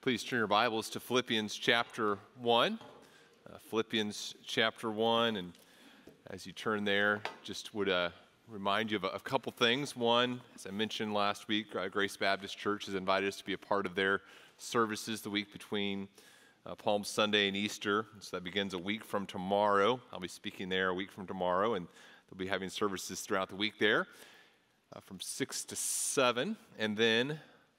Please turn your Bibles to Philippians chapter 1. Philippians chapter 1, and as you turn there, just would remind you of a couple things. One, as I mentioned last week, Grace Baptist Church has invited us to be a part of their services the week between Palm Sunday and Easter. So that begins a week from tomorrow. I'll be speaking there a week from tomorrow, and they'll be having services throughout the week there from 6 to 7. And then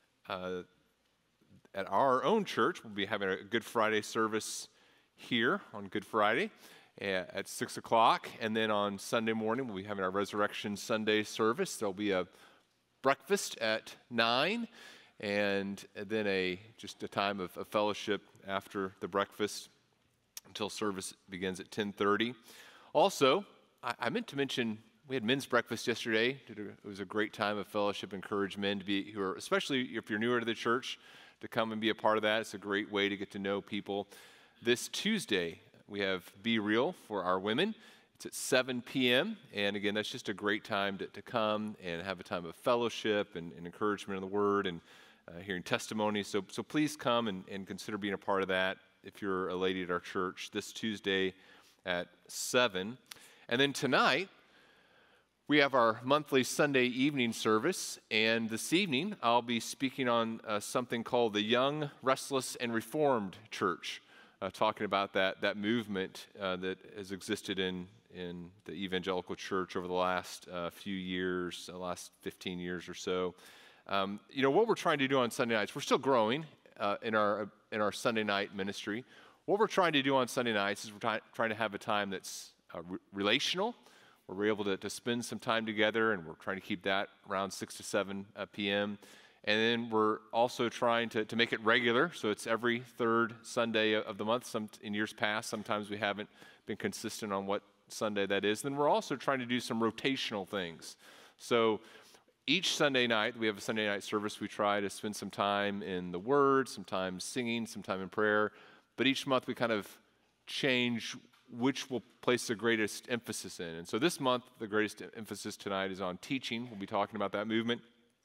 at our own church, we'll be having a Good Friday service here on Good Friday at 6 o'clock. And then on Sunday morning, we'll be having our Resurrection Sunday service. There'll be a breakfast at 9, and then just a time of fellowship after the breakfast until service begins at 10:30. Also, I meant to mention, we had men's breakfast yesterday. It was a great time of fellowship. Encourage men to be, especially if you're newer to the church, to come and be a part of that. It's a great way to get to know people. This Tuesday, we have Be Real for our women. It's at 7 p.m. And again, that's just a great time to come and have a time of fellowship and encouragement in the Word and hearing testimonies. So please come and consider being a part of that if you're a lady at our church this Tuesday at 7. And then tonight, we have our monthly Sunday evening service, and this evening I'll be speaking on something called the Young, Restless, and Reformed Church, talking about that movement that has existed in the evangelical church over the last few years, the last 15 years or so. What we're trying to do on Sunday nights, we're still growing in our Sunday night ministry. What we're trying to do on Sunday nights is we're trying to have a time that's relational, where we're able to spend some time together, and we're trying to keep that around 6 to 7 p.m. And then we're also trying to make it regular, so it's every third Sunday of the month. In years past, sometimes we haven't been consistent on what Sunday that is. Then we're also trying to do some rotational things. So each Sunday night, we have a Sunday night service. We try to spend some time in the Word, sometimes singing, some time in prayer. But each month we kind of change which we'll place the greatest emphasis in. And so this month, the greatest emphasis tonight is on teaching. We'll be talking about that movement.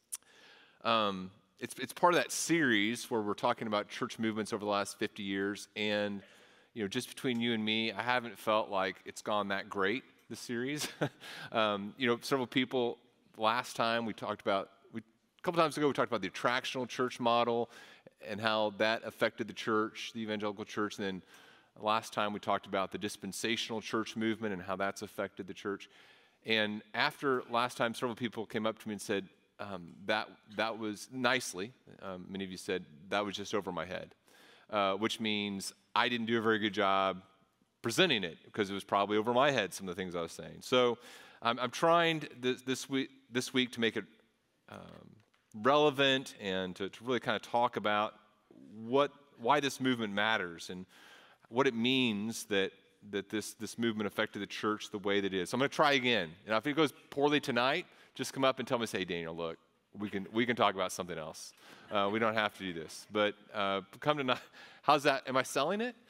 It's part of that series where we're talking about church movements over the last 50 years. And, just between you and me, I haven't felt like it's gone that great, this series. Several people, last time a couple times ago, we talked about the attractional church model and how that affected the church, the evangelical church. And then last time we talked about the dispensational church movement and how that's affected the church. And after last time, several people came up to me and said, that was nicely, many of you said, that was just over my head, which means I didn't do a very good job presenting it because it was probably over my head, some of the things I was saying. So I'm trying this week to make it relevant and to really kind of talk about why this movement matters and what it means that this movement affected the church the way that it is. So I'm going to try again. And if it goes poorly tonight, just come up and tell me, say, Daniel, look, we can talk about something else. We don't have to do this. But come tonight. How's that? Am I selling it?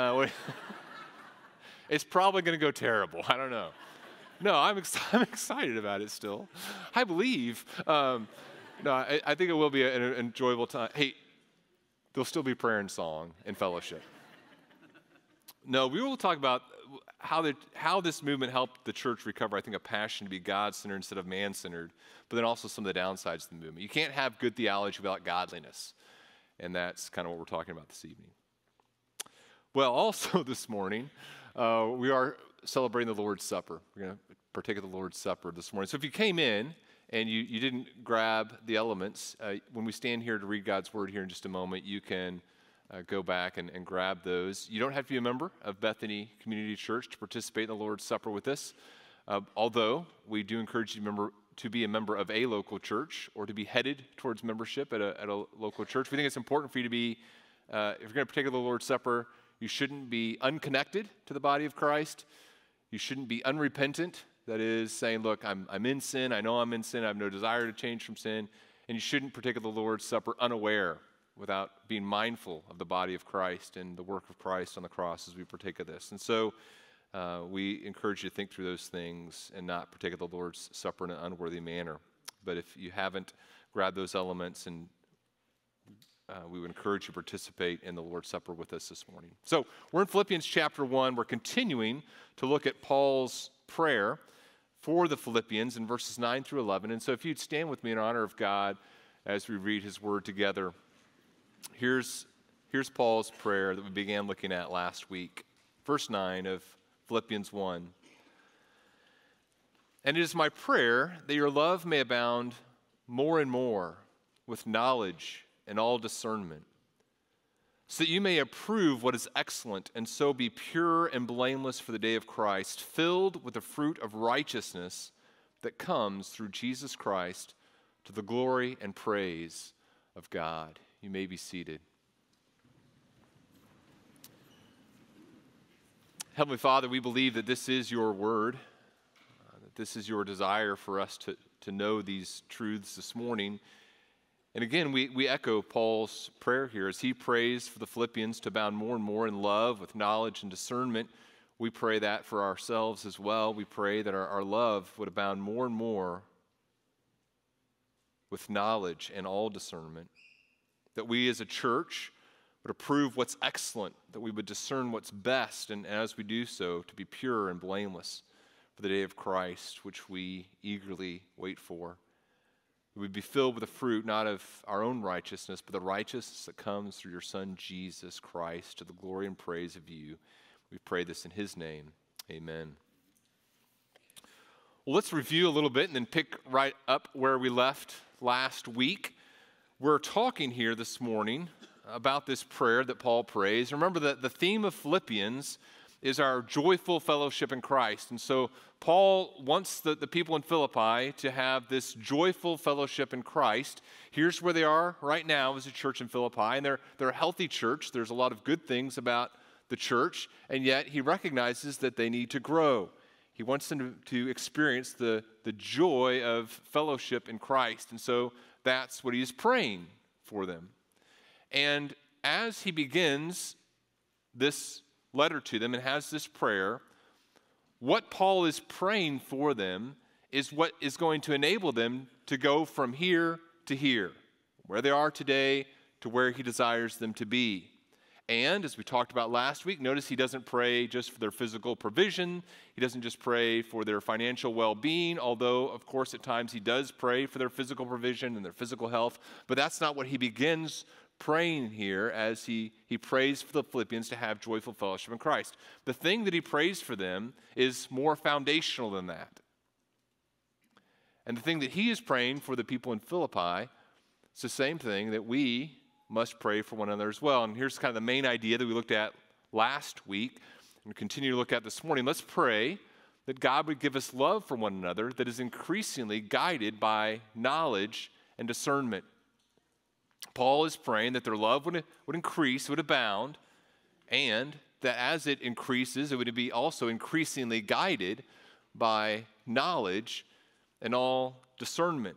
It's probably going to go terrible. I don't know. No, I'm excited about it still. I believe. I think it will be an enjoyable time. Hey, there'll still be prayer and song and fellowship. No, we will talk about how this movement helped the church recover, I think, a passion to be God-centered instead of man-centered, but then also some of the downsides of the movement. You can't have good theology without godliness, and that's kind of what we're talking about this evening. Well, also this morning, we are celebrating the Lord's Supper. We're going to partake of the Lord's Supper this morning. So if you came in and you didn't grab the elements, when we stand here to read God's Word here in just a moment, you can go back and grab those. You don't have to be a member of Bethany Community Church to participate in the Lord's Supper with us, although we do encourage you to be a member of a local church or to be headed towards membership at a local church. We think it's important for you to be, if you're going to partake of the Lord's Supper, you shouldn't be unconnected to the body of Christ. You shouldn't be unrepentant, that is, saying, look, I'm in sin, I know I'm in sin, I have no desire to change from sin, and you shouldn't partake of the Lord's Supper unaware, without being mindful of the body of Christ and the work of Christ on the cross as we partake of this. And so we encourage you to think through those things and not partake of the Lord's Supper in an unworthy manner. But if you haven't grabbed those elements and we would encourage you to participate in the Lord's Supper with us this morning. So we're in Philippians chapter 1. We're continuing to look at Paul's prayer for the Philippians in verses 9 through 11. And so if you'd stand with me in honor of God as we read his word together. Here's Paul's prayer that we began looking at last week. Verse 9 of Philippians 1. And it is my prayer that your love may abound more and more with knowledge and all discernment, so that you may approve what is excellent and so be pure and blameless for the day of Christ, filled with the fruit of righteousness that comes through Jesus Christ to the glory and praise of God. You may be seated. Heavenly Father, we believe that this is your word, that this is your desire for us to know these truths this morning. And again, we echo Paul's prayer here as he prays for the Philippians to abound more and more in love with knowledge and discernment. We pray that for ourselves as well. We pray that our love would abound more and more with knowledge and all discernment, that we as a church would approve what's excellent, that we would discern what's best, and as we do so, to be pure and blameless for the day of Christ, which we eagerly wait for. We would be filled with the fruit, not of our own righteousness, but the righteousness that comes through your Son, Jesus Christ, to the glory and praise of you. We pray this in his name. Amen. Well, let's review a little bit and then pick right up where we left last week. We're talking here this morning about this prayer that Paul prays. Remember that the theme of Philippians is our joyful fellowship in Christ. And so Paul wants the people in Philippi to have this joyful fellowship in Christ. Here's where they are right now as a church in Philippi, and they're a healthy church. There's a lot of good things about the church, and yet he recognizes that they need to grow. He wants them to experience the joy of fellowship in Christ, and so that's what he's praying for them. And as he begins this letter to them and has this prayer, what Paul is praying for them is what is going to enable them to go from here to here, where they are today to where he desires them to be. And as we talked about last week, notice he doesn't pray just for their physical provision. He doesn't just pray for their financial well-being, although, of course, at times he does pray for their physical provision and their physical health. But that's not what he begins praying here as he prays for the Philippians to have joyful fellowship in Christ. The thing that he prays for them is more foundational than that. And the thing that he is praying for the people in Philippi is the same thing that we must pray for one another as well. And here's kind of the main idea that we looked at last week and continue to look at this morning. Let's pray that God would give us love for one another that is increasingly guided by knowledge and discernment. Paul is praying that their love would increase, would abound, and that as it increases, it would be also increasingly guided by knowledge and all discernment.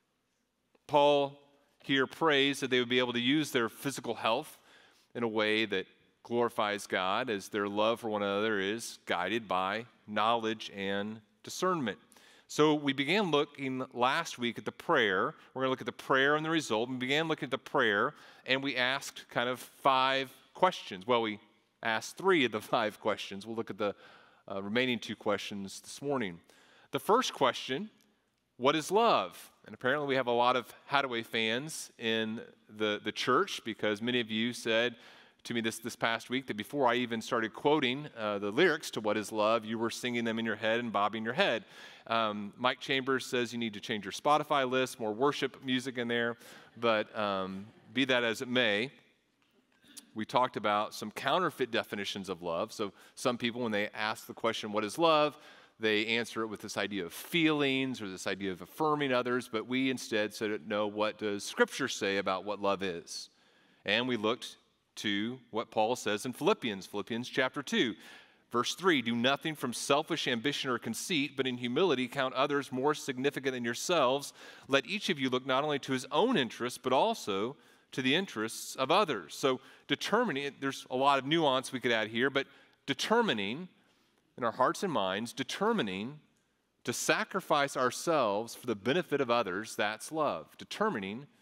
Paul here prays that they would be able to use their physical health in a way that glorifies God, as their love for one another is guided by knowledge and discernment. So we began looking last week at the prayer. We're going to look at the prayer and the result. We began looking at the prayer, and we asked kind of 5 questions. Well, we asked 3 of the 5 questions. We'll look at the remaining 2 questions this morning. The first question, what is love? And apparently we have a lot of Hadaway fans in the church, because many of you said to me this past week that before I even started quoting the lyrics to What is Love, you were singing them in your head and bobbing your head. Mike Chambers says you need to change your Spotify list, more worship music in there, but be that as it may, we talked about some counterfeit definitions of love. So some people, when they ask the question, what is love, they answer it with this idea of feelings or this idea of affirming others, but we instead said, no, what does Scripture say about what love is? And we looked to what Paul says in Philippians chapter 2, verse 3, do nothing from selfish ambition or conceit, but in humility count others more significant than yourselves. Let each of you look not only to his own interests, but also to the interests of others. So determining, there's a lot of nuance we could add here, but determining in our hearts and minds, determining to sacrifice ourselves for the benefit of others, that's love. Determining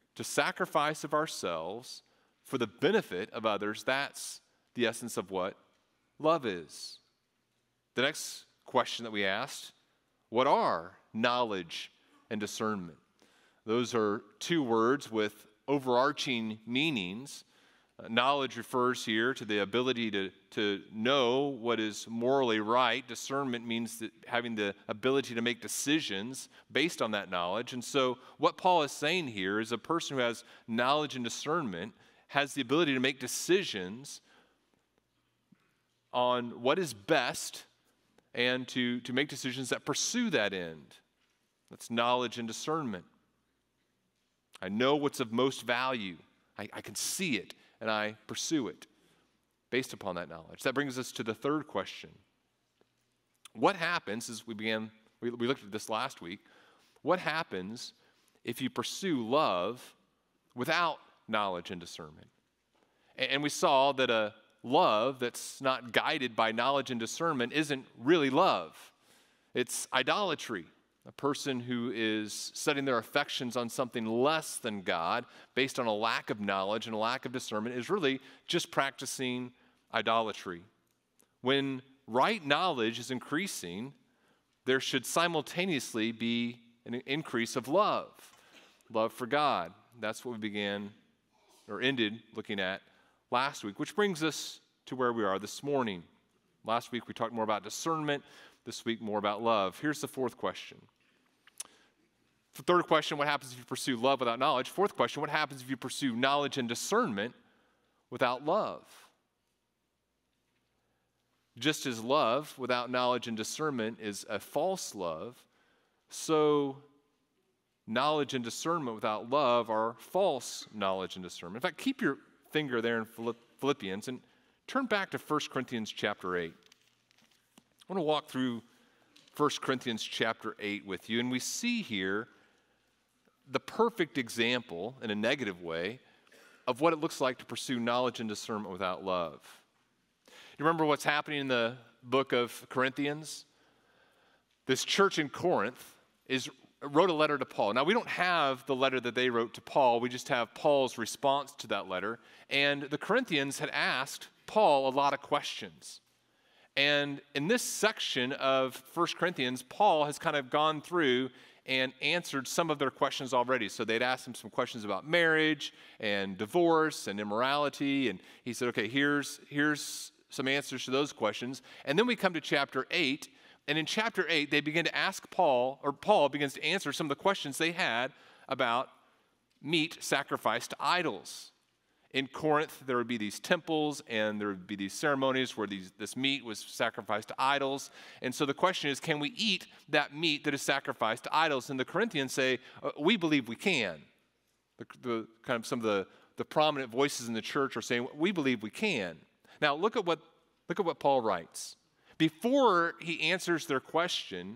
to sacrifice of ourselves for the benefit of others. That's the essence of what love is. The next question that we asked, what are knowledge and discernment? Those are two words with overarching meanings. Knowledge refers here to the ability to know what is morally right. Discernment means that having the ability to make decisions based on that knowledge. And so what Paul is saying here is a person who has knowledge and discernment has the ability to make decisions on what is best and to make decisions that pursue that end. That's knowledge and discernment. I know what's of most value. I can see it, and I pursue it based upon that knowledge. That brings us to the third question. What happens, as we looked at this last week, what happens if you pursue love without knowledge and discernment? And we saw that a love that's not guided by knowledge and discernment isn't really love. It's idolatry. A person who is setting their affections on something less than God based on a lack of knowledge and a lack of discernment is really just practicing idolatry. When right knowledge is increasing, there should simultaneously be an increase of love for God. That's what we began or ended looking at last week, which brings us to where we are this morning. Last week we talked more about discernment. This week more about love. Here's the fourth question. The third question, what happens if you pursue love without knowledge? Fourth question, what happens if you pursue knowledge and discernment without love? Just as love without knowledge and discernment is a false love, so knowledge and discernment without love are false knowledge and discernment. In fact, keep your finger there in Philippians and turn back to 1 Corinthians chapter 8. I want to walk through 1 Corinthians chapter 8 with you, and we see here the perfect example, in a negative way, of what it looks like to pursue knowledge and discernment without love. You remember what's happening in the book of Corinthians? This church in Corinth wrote a letter to Paul. Now, we don't have the letter that they wrote to Paul. We just have Paul's response to that letter. And the Corinthians had asked Paul a lot of questions. And in this section of 1 Corinthians, Paul has kind of gone through and answered some of their questions already. So they'd asked him some questions about marriage and divorce and immorality. And he said, okay, here's some answers to those questions. And then we come to chapter 8. And in chapter 8, they begin to ask Paul, or Paul begins to answer some of the questions they had about meat sacrificed to idols. In Corinth, there would be these temples, and there would be these ceremonies where this meat was sacrificed to idols. And so the question is, can we eat that meat that is sacrificed to idols? And the Corinthians say, we believe we can. The kind of some of the prominent voices in the church are saying, we believe we can. Now, look at what Paul writes. Before he answers their question,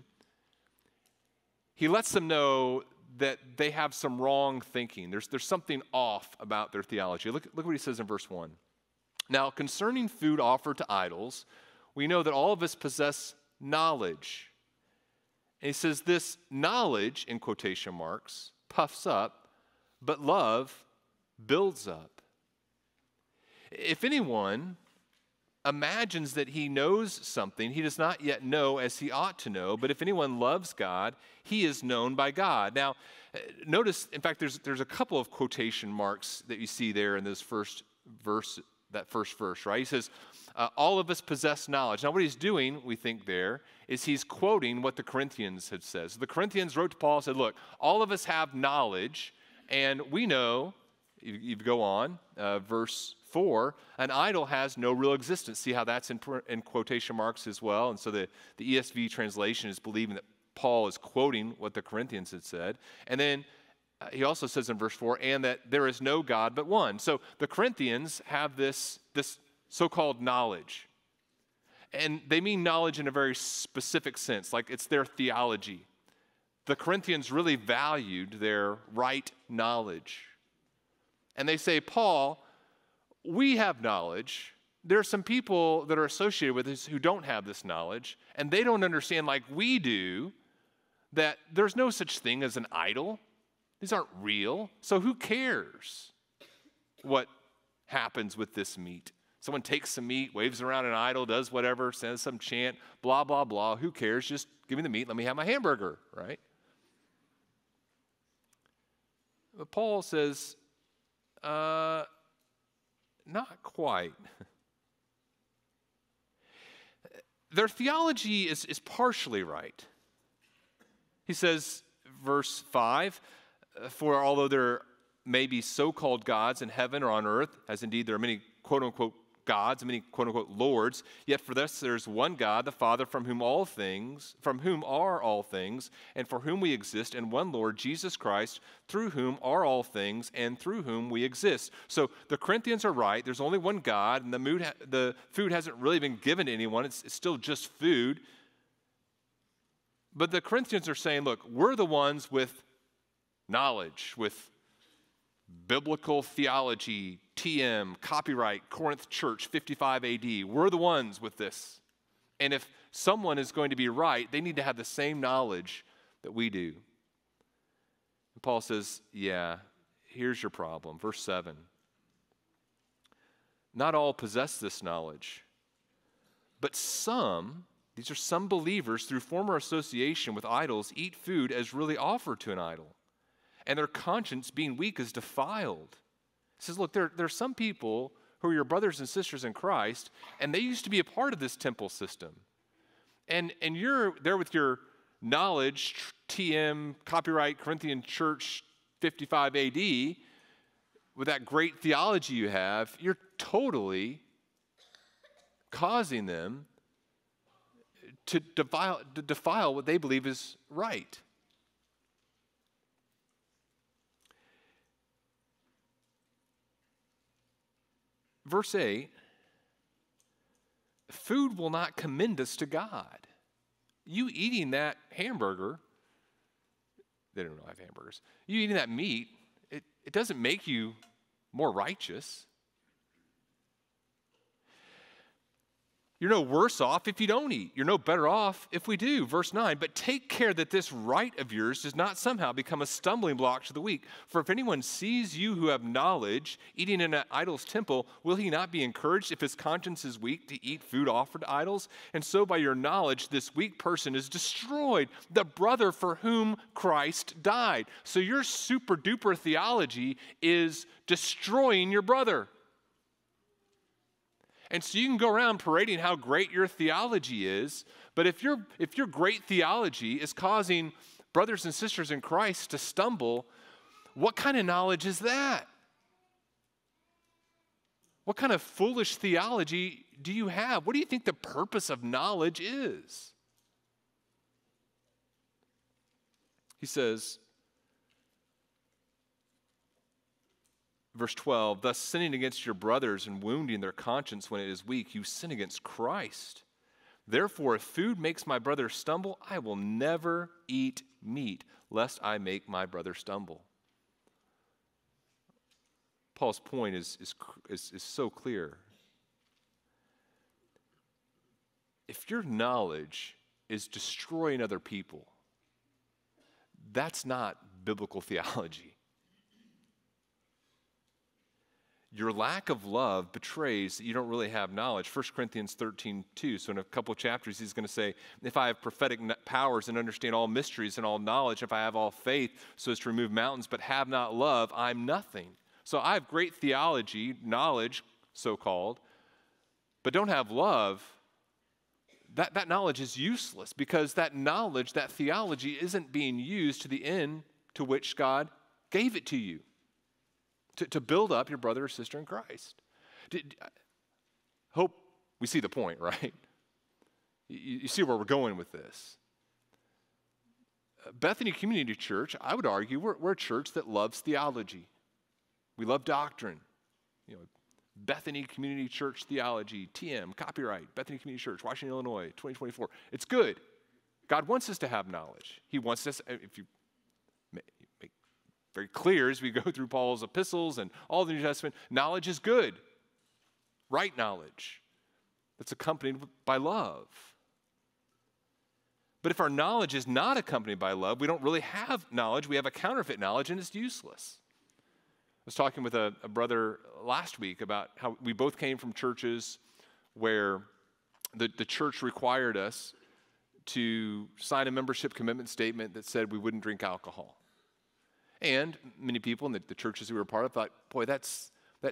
he lets them know that they have some wrong thinking. There's something off about their theology. Look what he says in verse 1. Now, concerning food offered to idols, we know that all of us possess knowledge. And he says this knowledge, in quotation marks, puffs up, but love builds up. If anyone imagines that he knows something he does not yet know as he ought to know, but if anyone loves God, he is known by God. Now, notice, in fact, there's a couple of quotation marks that you see there in this first verse, right? He says, all of us possess knowledge. Now, what he's doing, we think there, is he's quoting what the Corinthians had said. So the Corinthians wrote to Paul and said, look, all of us have knowledge, and we know, you go on, verse 4, an idol has no real existence. See how that's in quotation marks as well? And so the ESV translation is believing that Paul is quoting what the Corinthians had said. And then he also says in verse 4, and that there is no God but one. So the Corinthians have this so-called knowledge. And they mean knowledge in a very specific sense, like it's their theology. The Corinthians really valued their right knowledge. And they say, Paul, we have knowledge. There are some people that are associated with us who don't have this knowledge, and they don't understand like we do that there's no such thing as an idol. These aren't real. So who cares what happens with this meat? Someone takes some meat, waves around an idol, does whatever, says some chant, blah, blah, blah. Who cares? Just give me the meat. Let me have my hamburger, right? But Paul says, not quite. Their theology is partially right. He says, verse 5, for although there may be so-called gods in heaven or on earth, as indeed there are many quote-unquote gods, many quote-unquote lords, yet for this there's one God, the Father, from whom are all things, and for whom we exist, and one Lord, Jesus Christ, through whom are all things, and through whom we exist. So the Corinthians are right. There's only one God, and the food hasn't really been given to anyone. It's still just food. But the Corinthians are saying, look, we're the ones with knowledge, with biblical theology, TM, copyright, Corinth Church, 55 AD. We're the ones with this. And if someone is going to be right, they need to have the same knowledge that we do. And Paul says, yeah, here's your problem. Verse 7. Not all possess this knowledge, but some, these are some believers, through former association with idols, eat food as really offered to an idol, and their conscience, being weak, is defiled. He says, look, there are some people who are your brothers and sisters in Christ, and they used to be a part of this temple system. And you're there with your knowledge, TM, copyright, Corinthian Church, 55 AD, with that great theology you have, you're causing them to defile what they believe is right. Verse 8, food will not commend us to God. You eating that hamburger, they don't really have hamburgers, you eating that meat, it doesn't make you more righteous. You're no worse off if you don't eat. You're no better off if we do. Verse 9, but take care that this right of yours does not somehow become a stumbling block to the weak. For if anyone sees you who have knowledge eating in an idol's temple, will he not be encouraged if his conscience is weak to eat food offered to idols? And so by your knowledge, this weak person is destroyed, the brother for whom Christ died. So your super duper theology is destroying your brother. And so you can go around parading how great your theology is, but if your great theology is causing brothers and sisters in Christ to stumble, what kind of knowledge is that? What kind of foolish theology do you have? What do you think the purpose of knowledge is? He says, verse 12, thus sinning against your brothers and wounding their conscience when it is weak, you sin against Christ. Therefore, if food makes my brother stumble, I will never eat meat, lest I make my brother stumble. Paul's point is so clear. If your knowledge is destroying other people, that's not biblical theology. Your lack of love betrays that you don't really have knowledge. 1 Corinthians 13:2. So in a couple of chapters, he's going to say, if I have prophetic powers and understand all mysteries and all knowledge, if I have all faith so as to remove mountains, but have not love, I'm nothing. So I have great theology, knowledge, so-called, but don't have love. That knowledge is useless because that knowledge, that theology isn't being used to the end to which God gave it to you. To build up your brother or sister in Christ. Hope we see the point, right? You see where we're going with this. Bethany Community Church, I would argue, we're a church that loves theology. We love doctrine. Bethany Community Church theology, TM, copyright, Bethany Community Church, Washington, Illinois, 2024. It's good. God wants us to have knowledge. He wants us, if you make very clear as we go through Paul's epistles and all the New Testament, knowledge is good. Right knowledge that's accompanied by love. But if our knowledge is not accompanied by love, we don't really have knowledge. We have a counterfeit knowledge, and it's useless. I was talking with a brother last week about how we both came from churches where the church required us to sign a membership commitment statement that said we wouldn't drink alcohol. And many people in the churches we were a part of thought, boy, that's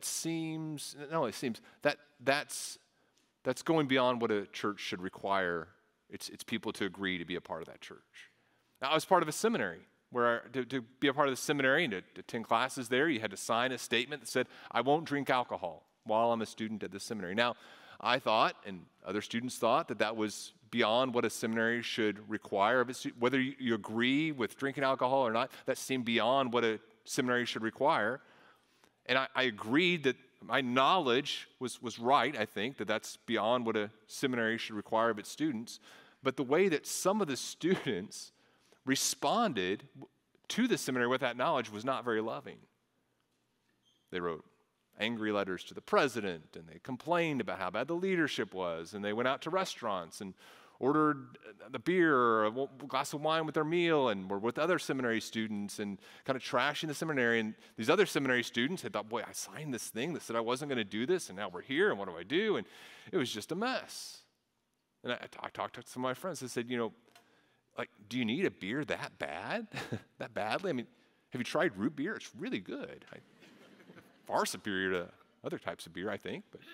going beyond what a church should require its people to agree to be a part of that church. Now, I was part of a seminary where to be a part of the seminary and to attend classes there, you had to sign a statement that said, I won't drink alcohol while I'm a student at the seminary. Now, I thought, and other students thought, that was beyond what a seminary should require of its students. Whether you agree with drinking alcohol or not, that seemed beyond what a seminary should require. And I agreed that my knowledge was right, I think, that's beyond what a seminary should require of its students. But the way that some of the students responded to the seminary with that knowledge was not very loving. They wrote angry letters to the president, and they complained about how bad the leadership was, and they went out to restaurants and ordered the beer or a glass of wine with their meal and were with other seminary students and kind of trashing the seminary. And these other seminary students had thought, boy, I signed this thing that said I wasn't going to do this, and now we're here, and what do I do? And it was just a mess. And I talked to some of my friends and said, do you need a beer that bad? That badly? I mean, have you tried root beer? It's really good. Far superior to other types of beer, I think. But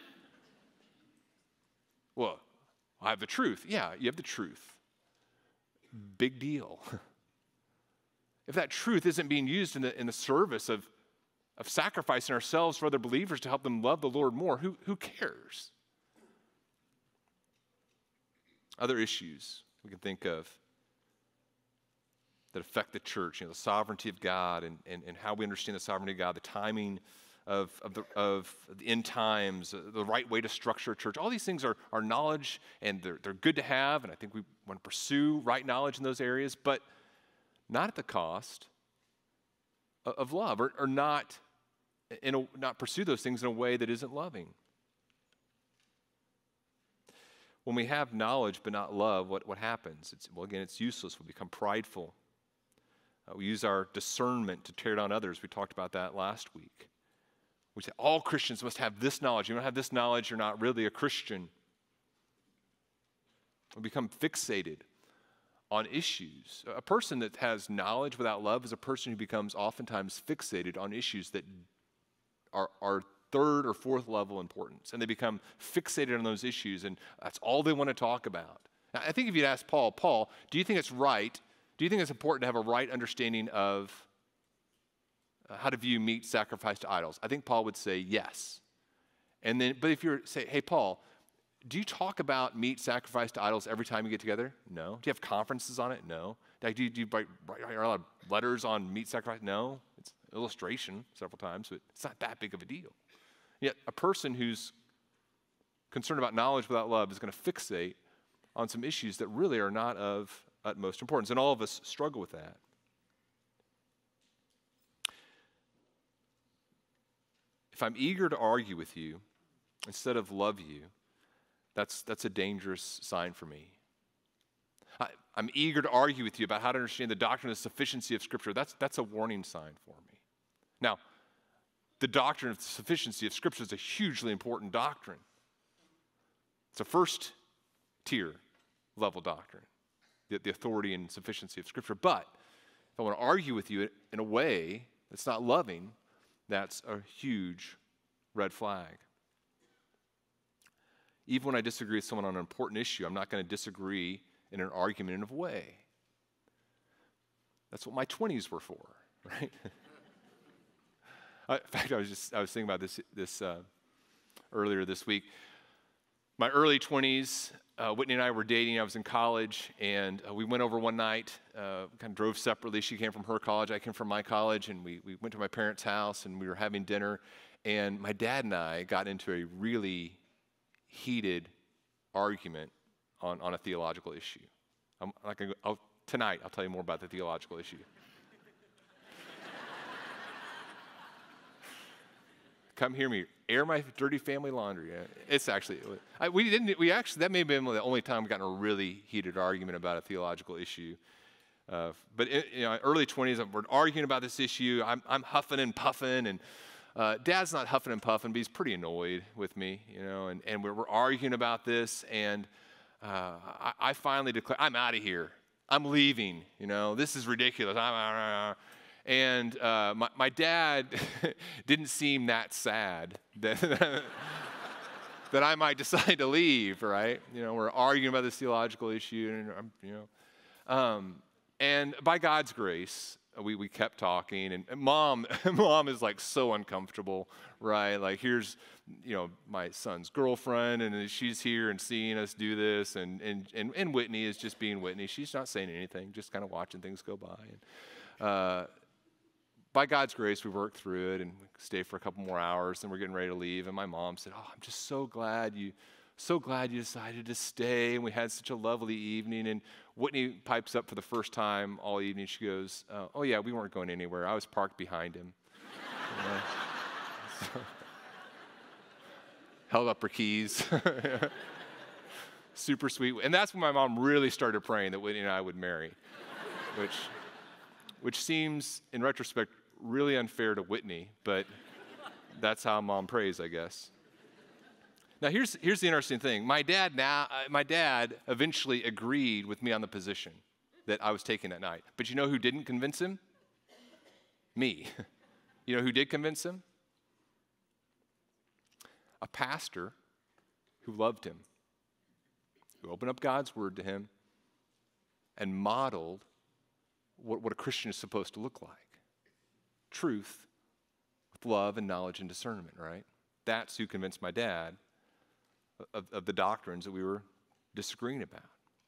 well, I have the truth. Yeah, you have the truth. Big deal. If that truth isn't being used in the service of sacrificing ourselves for other believers to help them love the Lord more, who cares? Other issues we can think of that affect the church, the sovereignty of God and how we understand the sovereignty of God, the timing of the end times, the right way to structure a church. All these things are knowledge, and they're good to have, and I think we want to pursue right knowledge in those areas, but not at the cost of love, or not pursue those things in a way that isn't loving. When we have knowledge but not love, what happens? It's useless. We become prideful. We use our discernment to tear down others. We talked about that last week. We say all Christians must have this knowledge. You don't have this knowledge, you're not really a Christian. We become fixated on issues. A person that has knowledge without love is a person who becomes oftentimes fixated on issues that are third or fourth level importance. And they become fixated on those issues, and that's all they want to talk about. Now, I think if you'd ask Paul, do you think it's right? Do you think it's important to have a right understanding of how to view meat sacrificed to idols? I think Paul would say yes. But if you say, hey, Paul, do you talk about meat sacrificed to idols every time you get together? No. Do you have conferences on it? No. Do you write a lot of letters on meat sacrifice? No. It's illustration several times, but it's not that big of a deal. Yet a person who's concerned about knowledge without love is going to fixate on some issues that really are not of utmost importance, and all of us struggle with that. If I'm eager to argue with you instead of love you, that's a dangerous sign for me. I'm eager to argue with you about how to understand the doctrine of the sufficiency of Scripture. That's a warning sign for me. Now, the doctrine of the sufficiency of Scripture is a hugely important doctrine. It's a first tier level doctrine, the authority and sufficiency of Scripture. But if I want to argue with you in a way that's not loving, that's a huge red flag. Even when I disagree with someone on an important issue, I'm not going to disagree in an argumentative way. That's what my 20s were for, right? In fact, I was thinking about this earlier this week. My early 20s, Whitney and I were dating. I was in college, and we went over one night, kind of drove separately. She came from her college, I came from my college, and we went to my parents' house, and we were having dinner. And my dad and I got into a really heated argument on a theological issue. Tonight, I'll tell you more about the theological issue. come hear me air my dirty family laundry. It's actually, that may have been the only time we've gotten a really heated argument about a theological issue. But early 20s, we're arguing about this issue. I'm huffing and puffing, and Dad's not huffing and puffing, but he's pretty annoyed with me, and we're arguing about this, and I finally declare, I'm out of here. I'm leaving, this is ridiculous. And my dad didn't seem that sad that I might decide to leave, right? We're arguing about this theological issue, and by God's grace, we kept talking, and mom is like so uncomfortable, right? Like here's, my son's girlfriend, and she's here and seeing us do this, and Whitney is just being Whitney. She's not saying anything, just kind of watching things go by. And by God's grace, we worked through it and stayed for a couple more hours, and we're getting ready to leave. And my mom said, "Oh, I'm just so glad you decided to stay, and we had such a lovely evening." And Whitney pipes up for the first time all evening. She goes, "Oh yeah, we weren't going anywhere. I was parked behind him." So, held up her keys. Super sweet. And that's when my mom really started praying that Whitney and I would marry, which seems, in retrospect, really unfair to Whitney, but that's how mom prays, I guess. Now, here's the interesting thing. My dad eventually agreed with me on the position that I was taking that night. But you know who didn't convince him? Me. You know who did convince him? A pastor who loved him, who opened up God's word to him and modeled what a Christian is supposed to look like. Truth with love and knowledge and discernment, right? That's who convinced my dad of the doctrines that we were disagreeing about.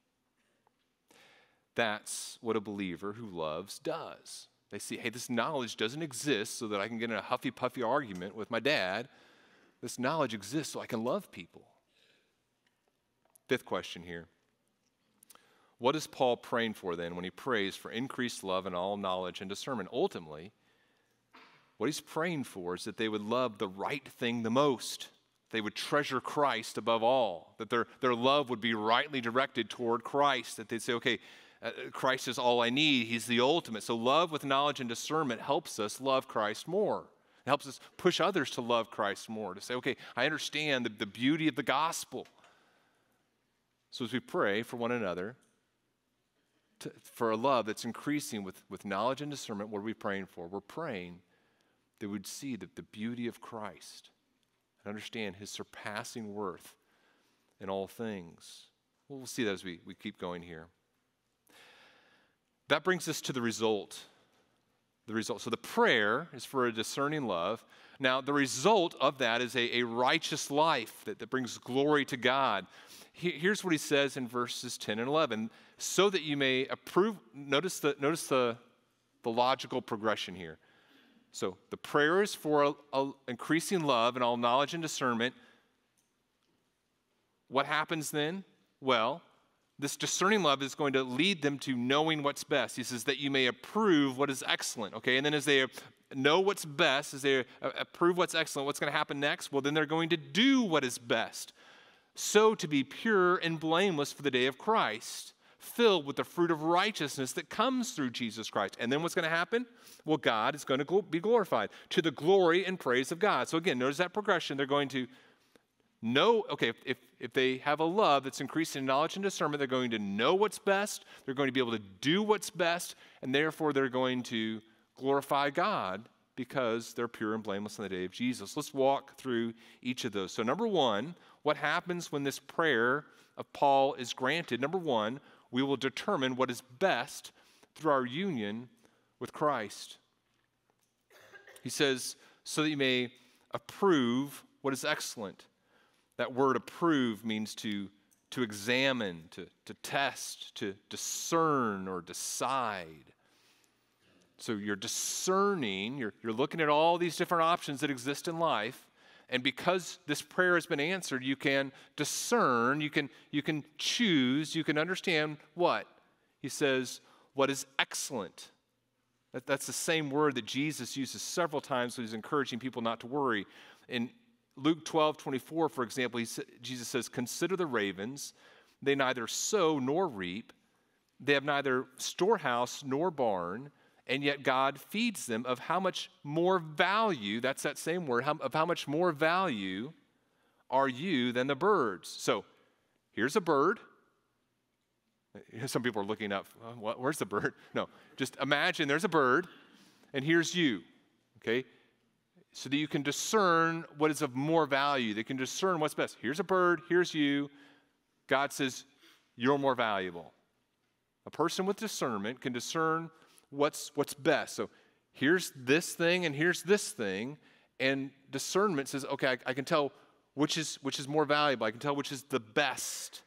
That's what a believer who loves does. They see, hey, this knowledge doesn't exist so that I can get in a huffy-puffy argument with my dad. This knowledge exists so I can love people. Fifth question here. What is Paul praying for then when he prays for increased love and all knowledge and discernment? Ultimately, what he's praying for is that they would love the right thing the most. They would treasure Christ above all, that their love would be rightly directed toward Christ, that they'd say, okay, Christ is all I need. He's the ultimate. So love with knowledge and discernment helps us love Christ more. It helps us push others to love Christ more, to say, okay, I understand the beauty of the gospel. So as we pray for one another, for a love that's increasing with knowledge and discernment, what are we praying for? We're praying that we would see the beauty of Christ and understand his surpassing worth in all things. We'll see that as we keep going here. That brings us to the result. So the prayer is for a discerning love. Now, the result of that is a righteous life that brings glory to God. Here's what he says in verses 10 and 11. So that you may approve, notice the logical progression here. So the prayer is for a increasing love and all knowledge and discernment. What happens then? Well, this discerning love is going to lead them to knowing what's best. He says that you may approve what is excellent, okay? And then as they know what's best, as they approve what's excellent, what's going to happen next? Well, then they're going to do what is best. So to be pure and blameless for the day of Christ, filled with the fruit of righteousness that comes through Jesus Christ. And then what's going to happen? Well, God is going to be glorified to the glory and praise of God. So again, notice that progression. They're going to know, okay, if they have a love that's increasing in knowledge and discernment, they're going to know what's best, they're going to be able to do what's best, and therefore they're going to glorify God because they're pure and blameless on the day of Jesus. Let's walk through each of those. So number one, what happens when this prayer of Paul is granted? Number one, we will determine what is best through our union with Christ. He says, so that you may approve what is excellent. That word approve means to examine, to test, to discern or decide. So you're discerning, you're looking at all these different options that exist in life, and because this prayer has been answered, you can discern, you can choose, you can understand what? He says, what is excellent. That's the same word that Jesus uses several times when he's encouraging people not to worry. In Luke 12:24, for example, Jesus says, "Consider the ravens. They neither sow nor reap. They have neither storehouse nor barn, and yet God feeds them. Of how much more value," that's that same word, of how much more value are you than the birds? So here's a bird. Some people are looking up, where's the bird? No, just imagine there's a bird, and here's you, okay? So that you can discern what is of more value. They can discern what's best. Here's a bird, here's you. God says, you're more valuable. A person with discernment can discern what's best. So here's this thing and here's this thing, and discernment says, okay, I can tell which is more valuable. I can tell which is the best.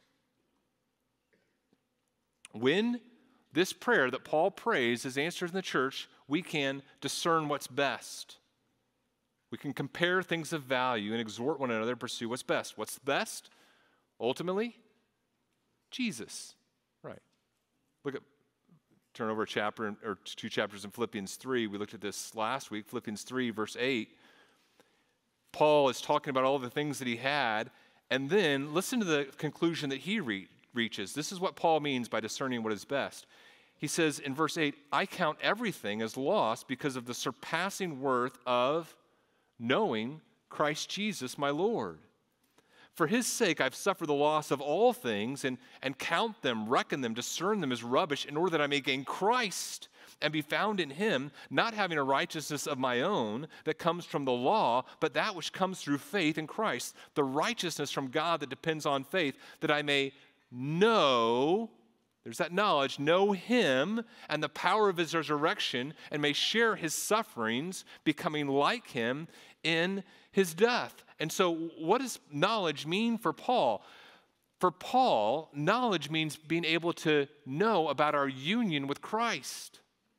When this prayer that Paul prays is answered in the church, we can discern what's best. We can compare things of value and exhort one another to pursue what's best. What's best? Ultimately, Jesus. Right. Turn over a chapter or 2 chapters in Philippians 3. We looked at this last week, Philippians 3, verse 8. Paul is talking about all the things that he had, and then listen to the conclusion that he reaches. This is what Paul means by discerning what is best. He says in verse 8, "I count everything as lost because of the surpassing worth of knowing Christ Jesus my Lord. For his sake I've suffered the loss of all things and count them, reckon them, discern them as rubbish in order that I may gain Christ and be found in him, not having a righteousness of my own that comes from the law, but that which comes through faith in Christ, the righteousness from God that depends on faith, that I may know," there's that knowledge, "know him and the power of his resurrection, and may share his sufferings, becoming like him in his death." And so what does knowledge mean for Paul? For Paul, knowledge means being able to know about our union with Christ,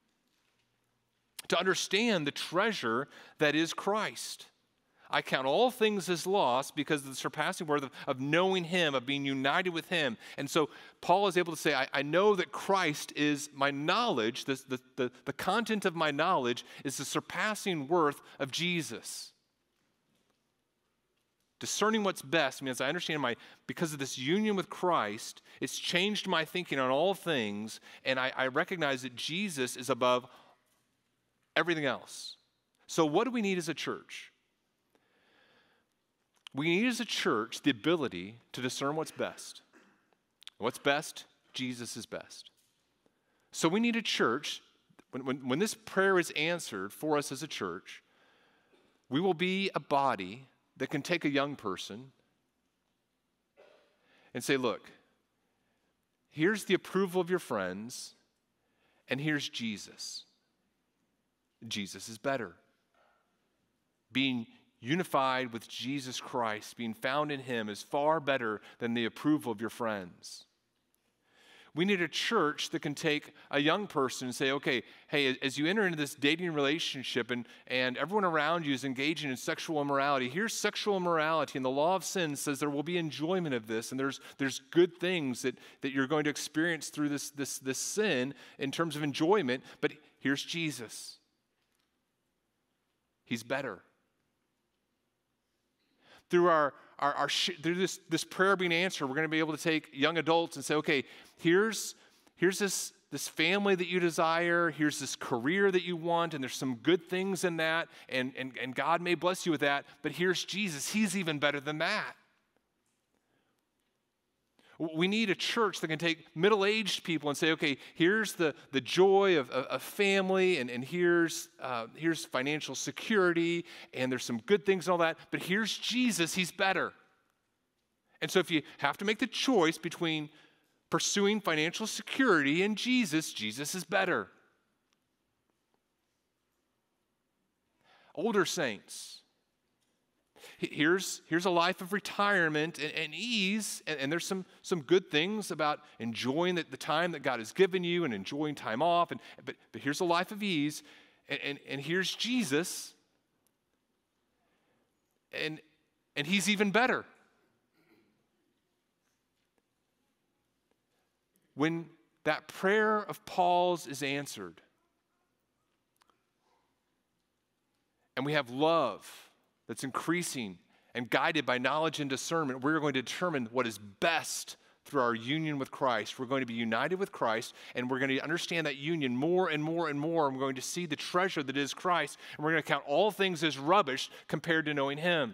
to understand the treasure that is Christ. I count all things as lost because of the surpassing worth of knowing him, of being united with him. And so Paul is able to say, I know that Christ is my knowledge, the content of my knowledge is the surpassing worth of Jesus. Discerning what's best means I understand because of this union with Christ, it's changed my thinking on all things, and I recognize that Jesus is above everything else. So what do we need as a church? We need as a church the ability to discern what's best. What's best? Jesus is best. So we need a church, when this prayer is answered for us as a church, we will be a body that can take a young person and say, look, here's the approval of your friends, and here's Jesus. Jesus is better. Being unified with Jesus Christ, being found in him, is far better than the approval of your friends. We need a church that can take a young person and say, okay, hey, as you enter into this dating relationship and everyone around you is engaging in sexual immorality, here's sexual immorality, and the law of sin says there will be enjoyment of this, and there's good things that you're going to experience through this sin in terms of enjoyment, but here's Jesus. He's better. Through through this prayer being answered, we're going to be able to take young adults and say, okay, here's this family that you desire, here's this career that you want, and there's some good things in that, and God may bless you with that, but here's Jesus. He's even better than that. We need a church that can take middle-aged people and say, okay, here's the joy of family, and here's financial security, and there's some good things and all that, but here's Jesus, he's better. And so if you have to make the choice between pursuing financial security and Jesus, Jesus is better. Older saints, here's a life of retirement and ease, and there's some good things about enjoying the time that God has given you and enjoying time off, but here's a life of ease, and here's Jesus, and he's even better. When that prayer of Paul's is answered, and we have love that's increasing and guided by knowledge and discernment, we're going to determine what is best through our union with Christ. We're going to be united with Christ, and we're going to understand that union more and more and more, and we're going to see the treasure that is Christ, and we're going to count all things as rubbish compared to knowing Him.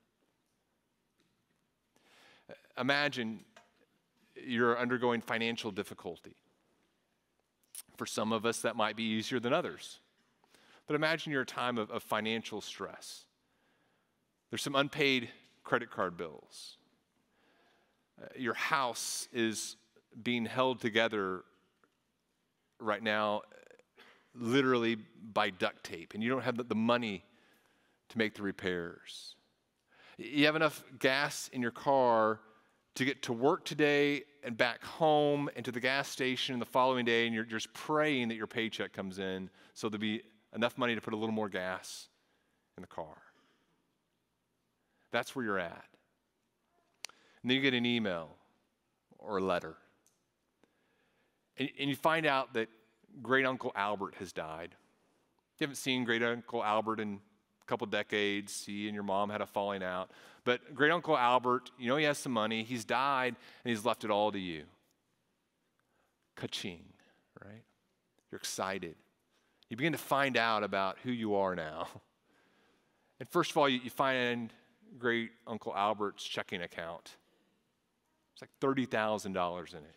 Imagine you're undergoing financial difficulty. For some of us, that might be easier than others. But imagine you're a time of financial stress. There's some unpaid credit card bills. Your house is being held together right now literally by duct tape, and you don't have the money to make the repairs. You have enough gas in your car to get to work today and back home and to the gas station the following day, and you're just praying that your paycheck comes in so there'll be enough money to put a little more gas in the car. That's where you're at. And then you get an email or a letter. And you find out that Great Uncle Albert has died. You haven't seen Great Uncle Albert in a couple decades. He and your mom had a falling out. But Great Uncle Albert, you know he has some money. He's died, and he's left it all to you. Ka-ching, right? You're excited. You begin to find out about who you are now. And first of all, you find Great Uncle Albert's checking account. It's like $30,000 in it.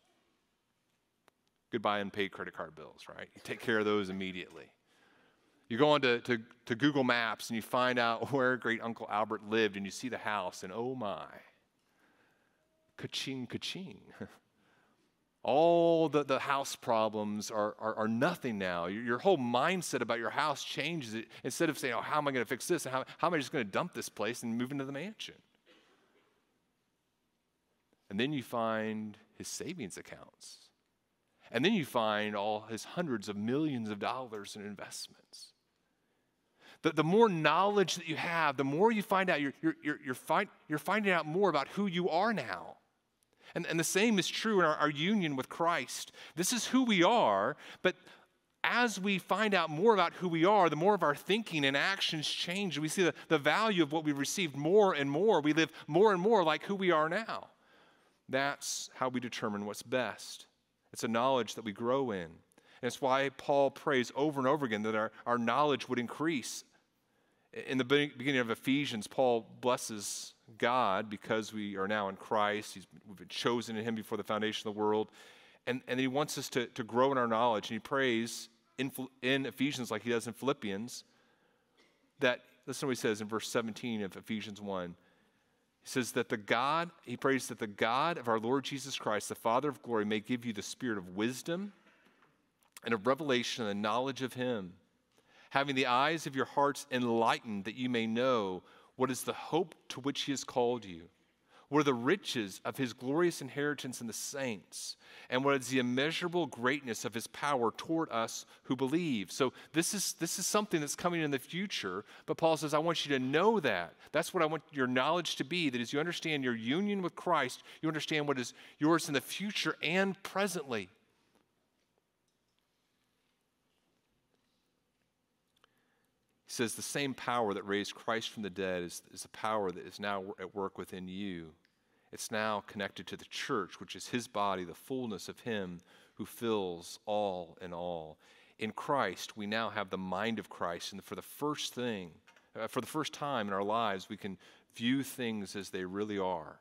Goodbye unpaid credit card bills, right? You take care of those immediately. You go on to Google Maps and you find out where Great Uncle Albert lived, and you see the house, and oh my, ka-ching, ka-ching. All the house problems are nothing now. Your whole mindset about your house changes. Instead of saying, oh, how am I going to fix this? And how am I just going to dump this place and move into the mansion? And then you find his savings accounts. And then you find all his hundreds of millions of dollars in investments. The more knowledge that you have, the more you find out, you're finding out more about who you are now. And the same is true in our union with Christ. This is who we are, but as we find out more about who we are, the more of our thinking and actions change. We see the value of what we've received more and more. We live more and more like who we are now. That's how we determine what's best. It's a knowledge that we grow in. And it's why Paul prays over and over again that our knowledge would increase. In the beginning of Ephesians, Paul blesses God because we are now in Christ. We've been chosen in Him before the foundation of the world. And He wants us to grow in our knowledge. And He prays in Ephesians like He does in Philippians that, listen to what He says in verse 17 of Ephesians 1. He says that He prays that the God of our Lord Jesus Christ, the Father of glory, may give you the spirit of wisdom and of revelation and the knowledge of Him, having the eyes of your hearts enlightened, that you may know what is the hope to which He has called you, what are the riches of His glorious inheritance in the saints, and what is the immeasurable greatness of His power toward us who believe. So this is something that's coming in the future, but Paul says, I want you to know that. That's what I want your knowledge to be, that as you understand your union with Christ, you understand what is yours in the future and presently. He says the same power that raised Christ from the dead is the power that is now at work within you. It's now connected to the church, which is His body, the fullness of Him who fills all in all. In Christ, we now have the mind of Christ, and for the first time in our lives, we can view things as they really are.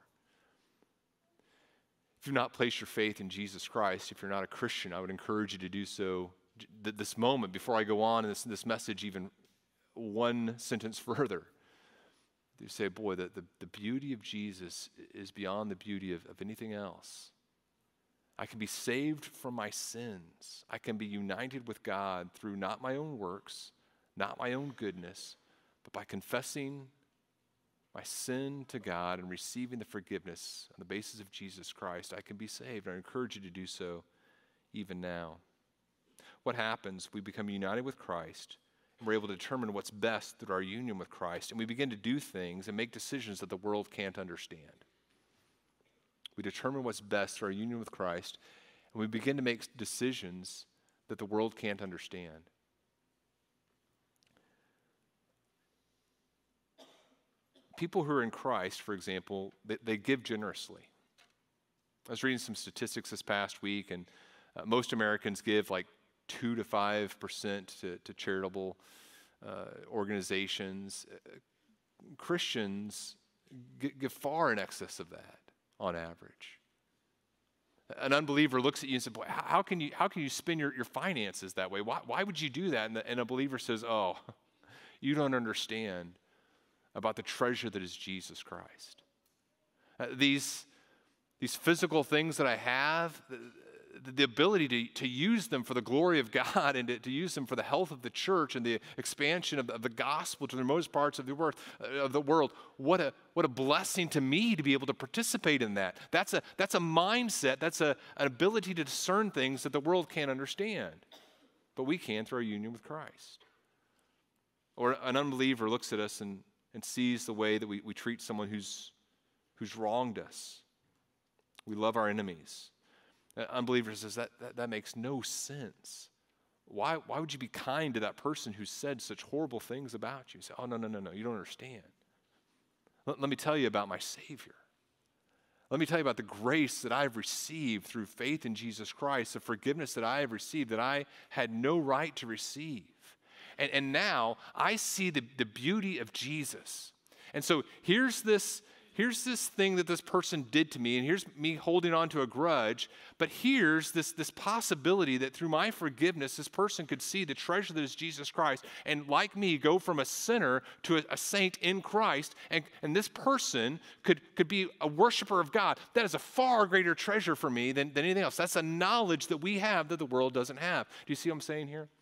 If you've not placed your faith in Jesus Christ, if you're not a Christian, I would encourage you to do so this moment before I go on in this message even one sentence further. You say, boy, the beauty of Jesus is beyond the beauty of anything else. I can be saved from my sins. I can be united with God through not my own works, not my own goodness, but by confessing my sin to God and receiving the forgiveness on the basis of Jesus Christ, I can be saved. I encourage you to do so even now. What happens? We become united with Christ. We're able to determine what's best through our union with Christ, and we begin to do things and make decisions that the world can't understand. We determine what's best through our union with Christ, and we begin to make decisions that the world can't understand. people who are in Christ, for example, they give generously. I was reading some statistics this past week, and most Americans give like 2 to 5% to charitable organizations. Christians give far in excess of that on average. An unbeliever looks at you and says, boy, how can you spend your finances that way? Why would you do that? And a believer says, oh, you don't understand about the treasure that is Jesus Christ. These physical things that I have, the ability to use them for the glory of God and to use them for the health of the church and the expansion of the gospel to the most parts of the world. What a blessing to me to be able to participate in that. That's a mindset. That's an ability to discern things that the world can't understand, but we can through our union with Christ. Or an unbeliever looks at us and sees the way that we treat someone who's wronged us. We love our enemies. An unbeliever says that makes no sense. Why would you be kind to that person who said such horrible things about you? You say, oh, no, you don't understand. Let me tell you about my Savior. Let me tell you about the grace that I've received through faith in Jesus Christ, the forgiveness that I have received that I had no right to receive. And now I see the beauty of Jesus. And so here's this thing that this person did to me, and here's me holding on to a grudge, but here's this possibility that through my forgiveness, this person could see the treasure that is Jesus Christ, and like me, go from a sinner to a saint in Christ, and this person could be a worshiper of God. That is a far greater treasure for me than anything else. That's a knowledge that we have that the world doesn't have. Do you see what I'm saying here?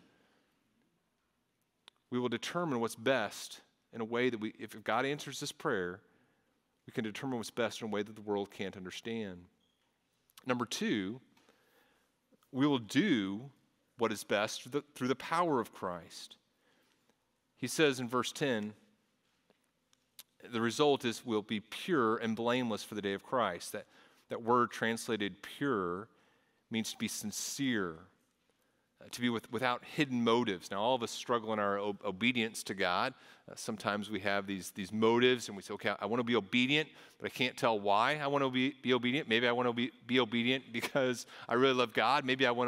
We will determine what's best in a way that if God answers this prayer, we can determine what's best in a way that the world can't understand. Number 2, we will do what is best through the power of Christ. He says in verse 10, the result is we'll be pure and blameless for the day of Christ. That word translated pure means to be sincere, to be without hidden motives. Now, all of us struggle in our obedience to God. Sometimes we have these motives, and we say, okay, I want to be obedient, but I can't tell why I want to be obedient. Maybe I want to be obedient because I really love God. Maybe I want to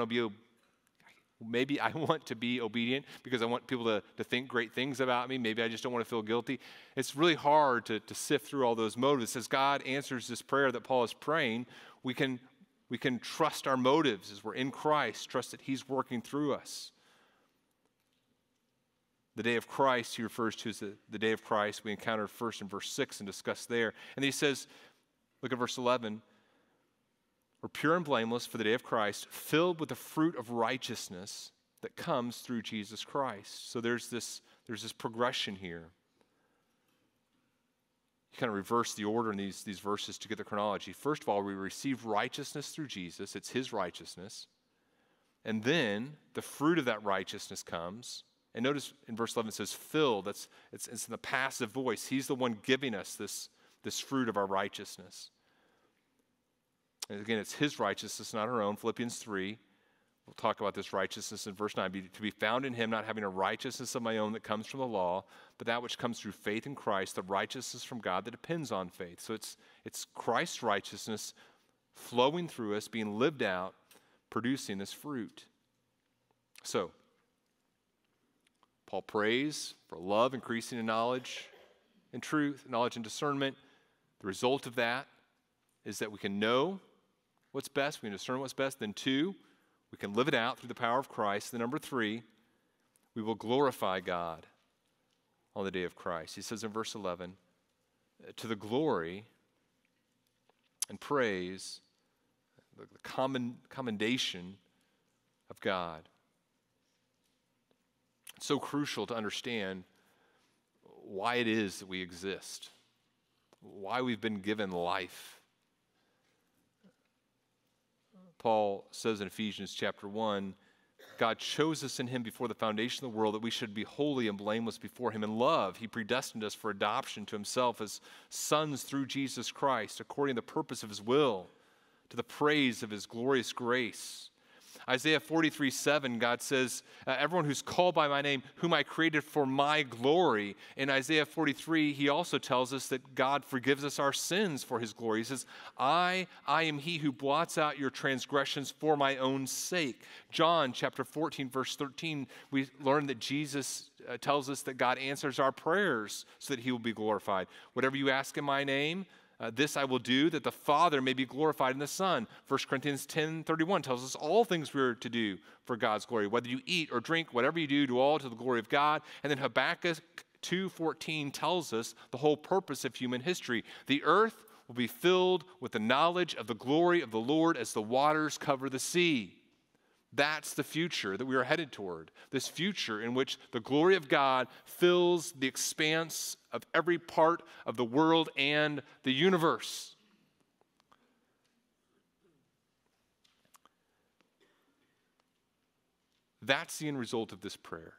be obedient because I want people to think great things about me. Maybe I just don't want to feel guilty. It's really hard to sift through all those motives. As God answers this prayer that Paul is praying, we can trust our motives as we're in Christ, trust that He's working through us. The day of Christ, he refers to as the day of Christ. We encountered first in verse 6 and discussed there. And he says, look at verse 11, we're pure and blameless for the day of Christ, filled with the fruit of righteousness that comes through Jesus Christ. So there's this progression here. You kind of reverse the order in these verses to get the chronology. First of all, we receive righteousness through Jesus. It's His righteousness. And then the fruit of that righteousness comes. And notice in verse 11 it says filled. It's in the passive voice. He's the one giving us this fruit of our righteousness. And again, it's His righteousness, not our own. Philippians 3. We'll talk about this righteousness in verse 9. To be found in Him, not having a righteousness of my own that comes from the law, but that which comes through faith in Christ, the righteousness from God that depends on faith. So it's Christ's righteousness flowing through us, being lived out, producing this fruit. So, Paul prays for love increasing in knowledge and truth, knowledge and discernment. The result of that is that we can know what's best, we can discern what's best. Then 2, we can live it out through the power of Christ. Then number 3, we will glorify God on the day of Christ. He says in verse 11, to the glory and praise, the commendation of God. It's so crucial to understand why it is that we exist, why we've been given life. Paul says in Ephesians chapter 1, God chose us in Him before the foundation of the world that we should be holy and blameless before Him. In love, He predestined us for adoption to Himself as sons through Jesus Christ, according to the purpose of His will, to the praise of His glorious grace. Isaiah 43:7, God says, everyone who's called by my name, whom I created for my glory. In Isaiah 43, he also tells us that God forgives us our sins for his glory. He says, I am he who blots out your transgressions for my own sake. John chapter 14, verse 13, we learn that Jesus tells us that God answers our prayers so that he will be glorified. Whatever you ask in my name, this I will do, that the Father may be glorified in the Son. 1 Corinthians 10:31 tells us all things we are to do for God's glory. Whether you eat or drink, whatever you do all to the glory of God. And then Habakkuk 2:14 tells us the whole purpose of human history. The earth will be filled with the knowledge of the glory of the Lord as the waters cover the sea. That's the future that we are headed toward. This future in which the glory of God fills the expanse of every part of the world and the universe. That's the end result of this prayer.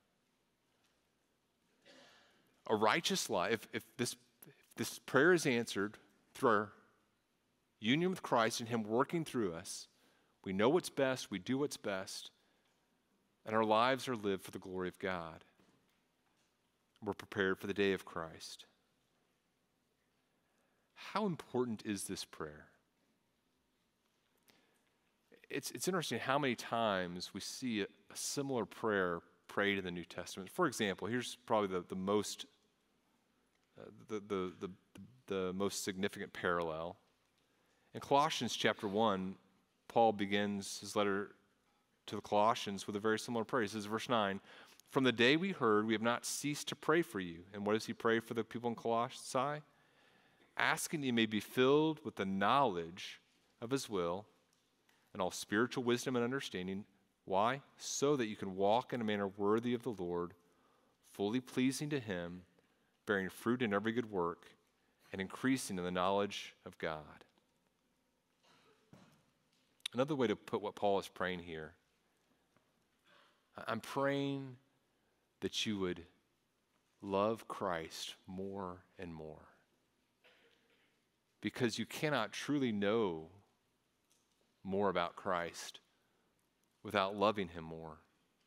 A righteous life, if this prayer is answered through our union with Christ and him working through us, we know what's best, we do what's best, and our lives are lived for the glory of God. We're prepared for the day of Christ. How important is this prayer? It's interesting how many times we see a similar prayer prayed in the New Testament. For example, here's probably the most significant parallel. In Colossians chapter 1, Paul begins his letter to the Colossians with a very similar prayer. He says, verse 9, from the day we heard, we have not ceased to pray for you. And what does he pray for the people in Colossae? Asking that you may be filled with the knowledge of his will and all spiritual wisdom and understanding. Why? So that you can walk in a manner worthy of the Lord, fully pleasing to him, bearing fruit in every good work, and increasing in the knowledge of God. Another way to put what Paul is praying here, I'm praying that you would love Christ more and more. Because you cannot truly know more about Christ without loving him more.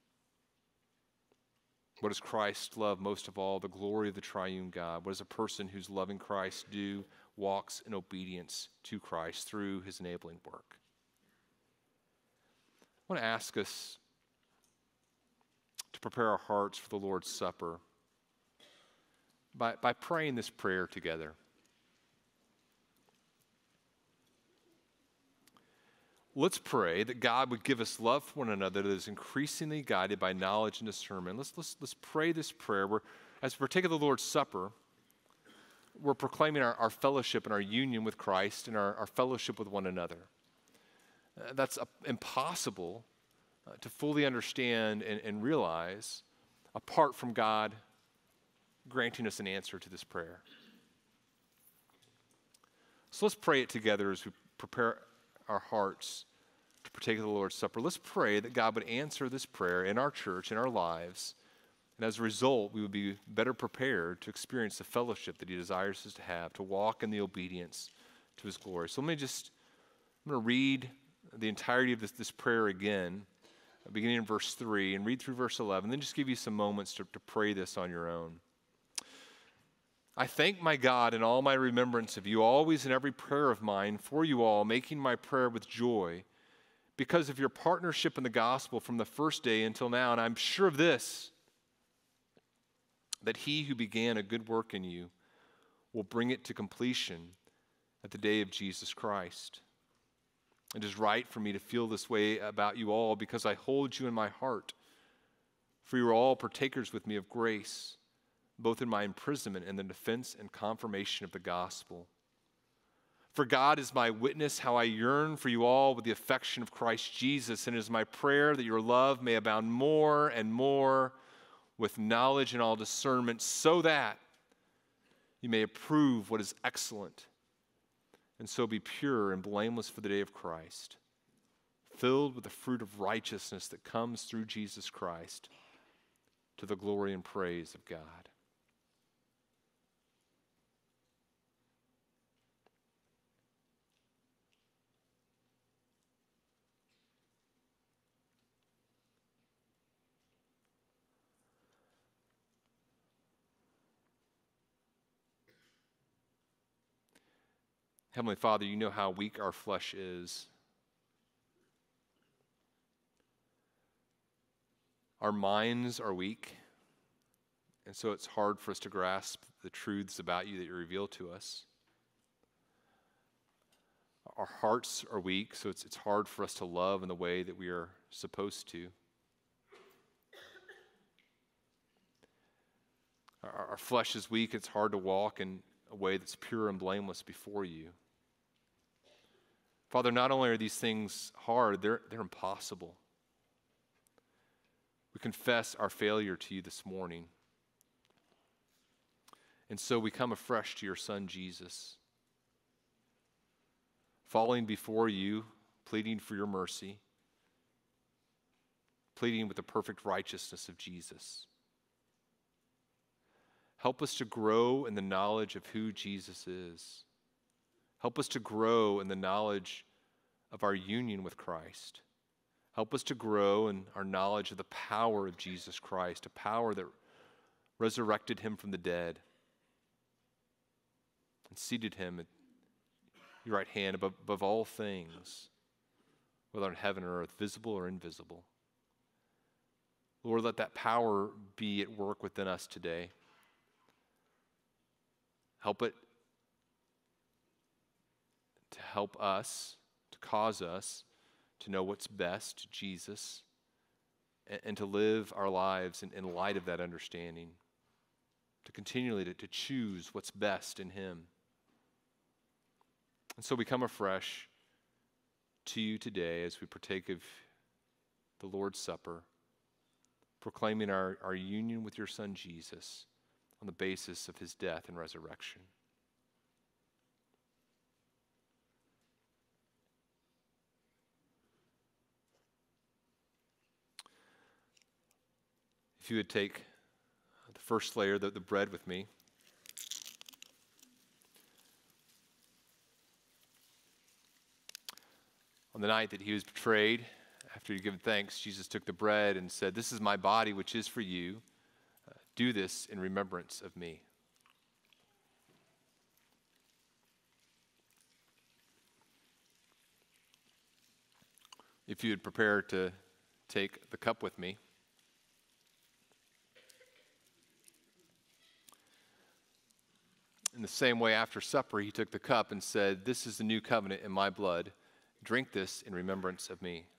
What does Christ love most of all? The glory of the triune God. What does a person who's loving Christ do? Walks in obedience to Christ through his enabling work. I want to ask us to prepare our hearts for the Lord's Supper by praying this prayer together. Let's pray that God would give us love for one another that is increasingly guided by knowledge and discernment. Let's pray this prayer. As we partake of the Lord's Supper, we're proclaiming our fellowship and our union with Christ and our fellowship with one another. That's impossible to fully understand and realize apart from God granting us an answer to this prayer. So let's pray it together as we prepare our hearts to partake of the Lord's Supper. Let's pray that God would answer this prayer in our church, in our lives, and as a result, we would be better prepared to experience the fellowship that he desires us to have, to walk in the obedience to his glory. So I'm going to read the entirety of this prayer again, beginning in verse 3, and read through verse 11, then just give you some moments to pray this on your own. I thank my God in all my remembrance of you, always in every prayer of mine, for you all, making my prayer with joy, because of your partnership in the gospel from the first day until now. And I'm sure of this, that he who began a good work in you will bring it to completion at the day of Jesus Christ. It is right for me to feel this way about you all because I hold you in my heart. For you are all partakers with me of grace, both in my imprisonment and the defense and confirmation of the gospel. For God is my witness how I yearn for you all with the affection of Christ Jesus, and it is my prayer that your love may abound more and more with knowledge and all discernment, so that you may approve what is excellent, and so be pure and blameless for the day of Christ, filled with the fruit of righteousness that comes through Jesus Christ, to the glory and praise of God. Heavenly Father, you know how weak our flesh is. Our minds are weak, and so it's hard for us to grasp the truths about you that you reveal to us. Our hearts are weak, so it's hard for us to love in the way that we are supposed to. Our flesh is weak. It's hard to walk in a way that's pure and blameless before you. Father, not only are these things hard, they're impossible. We confess our failure to you this morning. And so we come afresh to your Son, Jesus, falling before you, pleading for your mercy, pleading with the perfect righteousness of Jesus. Help us to grow in the knowledge of who Jesus is. Help us to grow in the knowledge of our union with Christ. Help us to grow in our knowledge of the power of Jesus Christ, a power that resurrected him from the dead and seated him at your right hand above all things, whether in heaven or earth, visible or invisible. Lord, let that power be at work within us today. Help it to help us, to cause us to know what's best, Jesus, and to live our lives in light of that understanding, to continually to choose what's best in him. And so we come afresh to you today as we partake of the Lord's Supper, proclaiming our union with your Son, Jesus, on the basis of his death and resurrection. If you would take the first layer, the bread with me. On the night that he was betrayed, after he had given thanks, Jesus took the bread and said, "This is my body, which is for you. Do this in remembrance of me." If you would prepare to take the cup with me. In the same way, after supper, he took the cup and said, "This is the new covenant in my blood. Drink this in remembrance of me."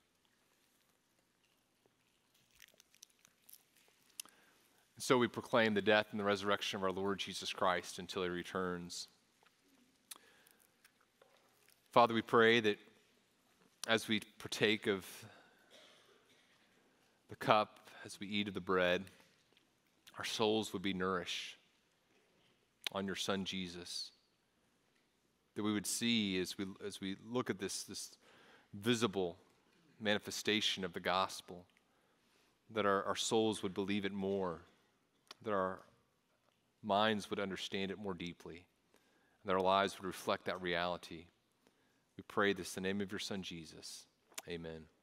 And so we proclaim the death and the resurrection of our Lord Jesus Christ until he returns. Father, we pray that as we partake of the cup, as we eat of the bread, our souls would be nourished on your Son, Jesus. That we would see as we look at this visible manifestation of the gospel, that our souls would believe it more, that our minds would understand it more deeply, and that our lives would reflect that reality. We pray this in the name of your Son, Jesus. Amen.